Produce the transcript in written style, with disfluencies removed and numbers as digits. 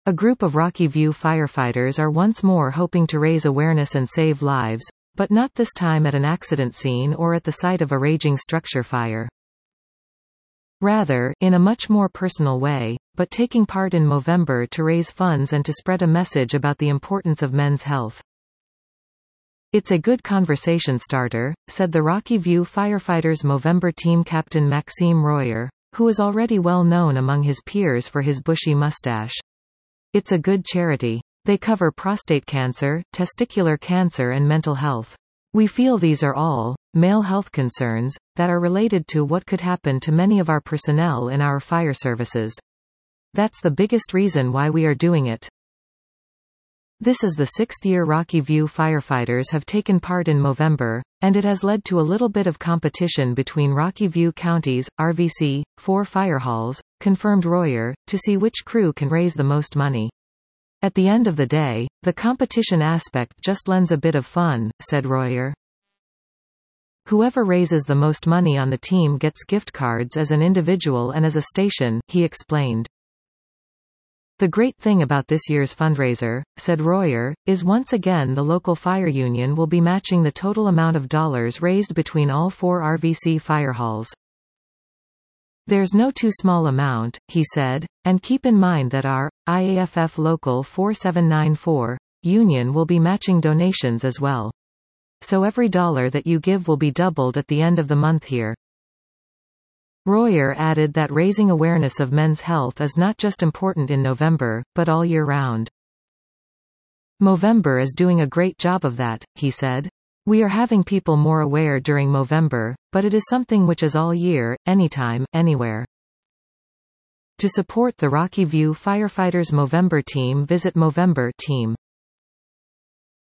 A group of Rocky View firefighters are once more hoping to raise awareness and save lives, but not this time at an accident scene or at the site of a raging structure fire. Rather, in a much more personal way, but taking part in Movember to raise funds and to spread a message about the importance of men's health. It's a good conversation starter, said the Rocky View Firefighters Movember team captain Maxime Royer, who is already well known among his peers for his bushy mustache. It's a good charity. They cover prostate cancer, testicular cancer and mental health. We feel these are all male health concerns that are related to what could happen to many of our personnel in our fire services. That's the biggest reason why we are doing it. This is the 6th year Rocky View firefighters have taken part in Movember, and it has led to a little bit of competition between Rocky View County's RVC 4 fire halls, confirmed Royer, to see which crew can raise the most money. At the end of the day, the competition aspect just lends a bit of fun, said Royer. Whoever raises the most money on the team gets gift cards as an individual and as a station, he explained. The great thing about this year's fundraiser, said Royer, is once again the local fire union will be matching the total amount of dollars raised between all 4 RVC fire halls. There's no too small amount, he said, and keep in mind that our IAFF Local 4794 union will be matching donations as well. So every dollar that you give will be doubled at the end of the month here. Royer added that raising awareness of men's health is not just important in November, but all year round. Movember is doing a great job of that, he said. We are having people more aware during Movember, but it is something which is all year, anytime, anywhere. To support the Rocky View Firefighters Movember team, visit Movember team.